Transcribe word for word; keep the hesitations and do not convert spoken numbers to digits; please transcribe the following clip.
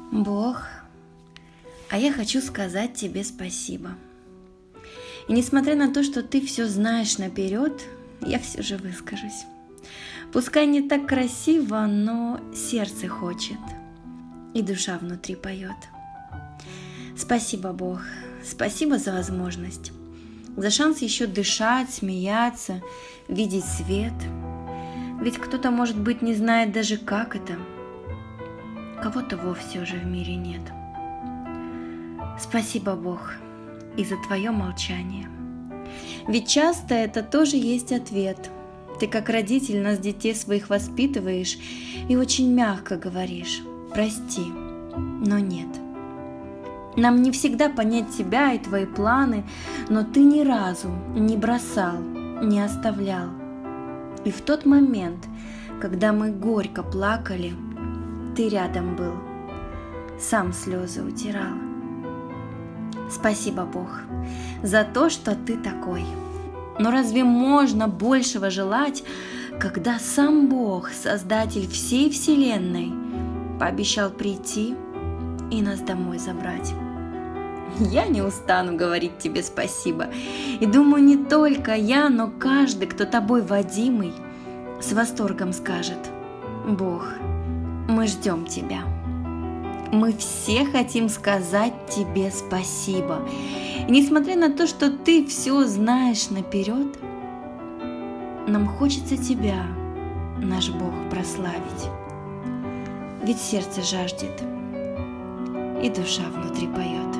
Бог, а я хочу сказать тебе спасибо. И несмотря на то, что ты все знаешь наперед, я все же выскажусь. Пускай не так красиво, но сердце хочет, и душа внутри поет. Спасибо, Бог, спасибо за возможность, за шанс еще дышать, смеяться, видеть свет. Ведь кто-то, может быть, не знает даже, как это. Кого-то вовсе уже в мире нет. Спасибо, Бог, и за твое молчание. Ведь часто это тоже есть ответ. Ты как родитель нас, детей своих, воспитываешь и очень мягко говоришь: прости, но нет. Нам не всегда понять тебя и твои планы, но ты ни разу не бросал, не оставлял. И в тот момент, когда мы горько плакали, ты рядом был, сам слезы утирал. Спасибо, Бог, за то, что ты такой. Но разве можно большего желать, когда сам Бог, Создатель всей Вселенной, пообещал прийти и нас домой забрать? Я не устану говорить тебе спасибо. И думаю, не только я, но каждый, кто тобой водимый, с восторгом скажет: Бог, мы ждем тебя. Мы все хотим сказать тебе спасибо. И несмотря на то, что ты все знаешь наперед, нам хочется тебя, наш Бог, прославить. Ведь сердце жаждет, и душа внутри поет.